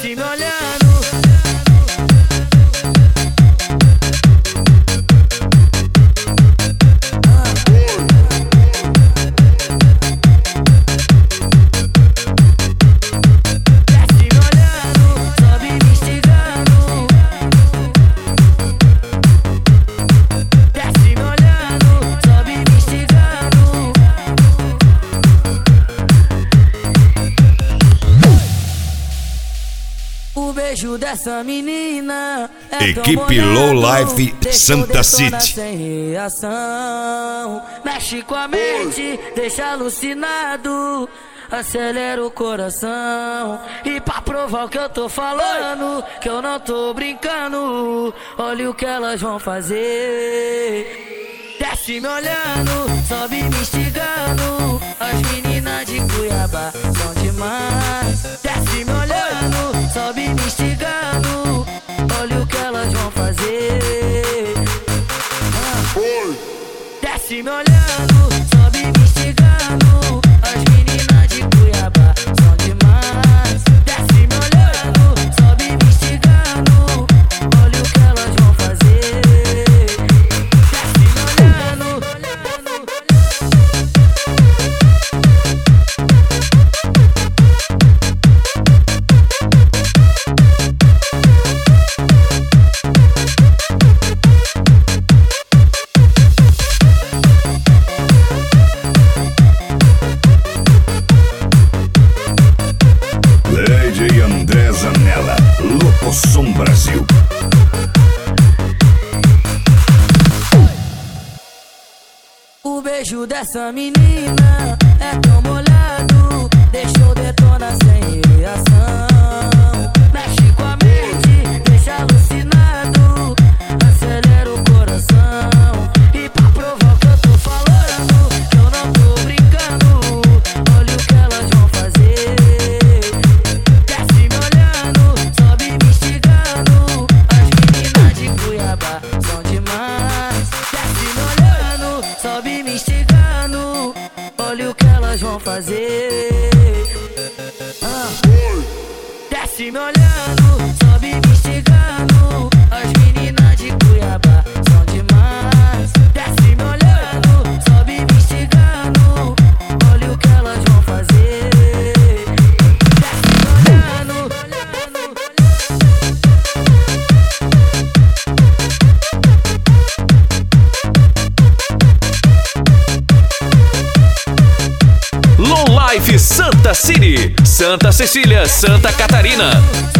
desce me olhando. O beijo dessa menina é Equipe tão Low molhado, Life Santa City. Sem reação, mexe com a mente, deixa alucinado, acelera o coração. E pra provar o que eu tô falando, que eu não tô brincando, olha o que elas vão fazer. Desce me olhando, sobe me instigando, as meninas de Cuiabá são demais. Desce me olhando, sobe me instigando, olha o que elas vão fazer. Desce me olhando, sobe me instigando, as meninas de Cuiabá são demais. Desce me olhando, sobe me instigando, olha o que elas vão fazer. Desce me olhando. DJ André Zanella, Locosom Brasil. O beijo dessa menina é tão molhado, deixou detonar sem reação. Mexe com a mente, deixa alucinado, acelera o coração. E pra provar o que eu tô falando, que eu não tô brincando, olha o que elas vão fazer. Desce me olhando, sobe me instigando, as meninas de Cuiabá são demais. Desce me olhando, sobe me instigando, olha o que elas vão fazer. Desce me olhando, sobe me instigando, as meninas de Cuiabá são demais. Desce me olhando, sobe me instigando, olha o que elas vão fazer. Desce me olhando. Low Life Santa City, Santa Cecília, Santa Catarina.